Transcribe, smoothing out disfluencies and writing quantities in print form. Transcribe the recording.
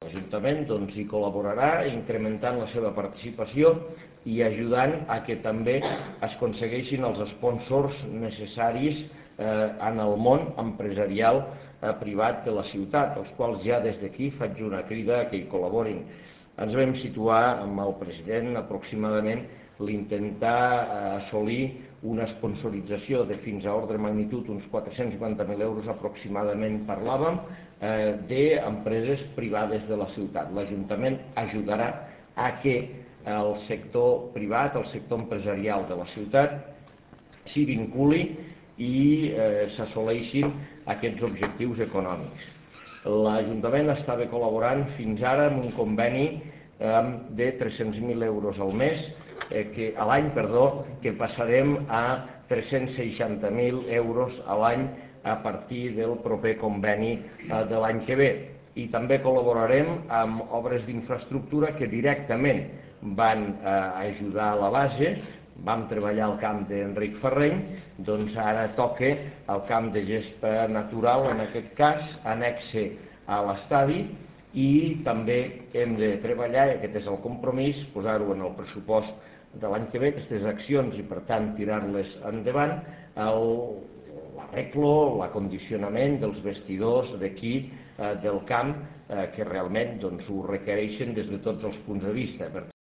l'Ajuntament hi col·laborarà incrementant la seva participació i ajudant a que també es aconsegueixin els sponsors necessaris en el món empresarial privat de la ciutat, als quals ja des d'aquí faig una crida que hi col·laborin. Ens vam situar amb el president aproximadament l'intentar assolir una sponsorització de fins a ordre de magnitud uns 450.000 euros aproximadament, parlàvem, d'empreses privades de la ciutat. L'Ajuntament ajudarà a que el sector privat, el sector empresarial de la ciutat s'hi vinculi i s'assoleixin aquests objectius econòmics. L'Ajuntament estava col·laborant fins ara amb un conveni de 300.000 euros al mes, a l'any, que passarem a 360.000 euros a l'any a partir del proper conveni de l'any que ve. I també col·laborarem amb obres d'infraestructura que directament van ajudar a la base. Vam treballar al camp d'Enric Ferreny, doncs ara toca el camp de gespa natural, en aquest cas, annexe a l'estadi, i també hem de treballar, i aquest és el compromís, posar-ho en el pressupost de l'any que ve, aquestes accions, i per tant tirar-les endavant, l'arreglo, l'acondicionament dels vestidors d'aquí del camp, que realment ho requereixen des de tots els punts de vista.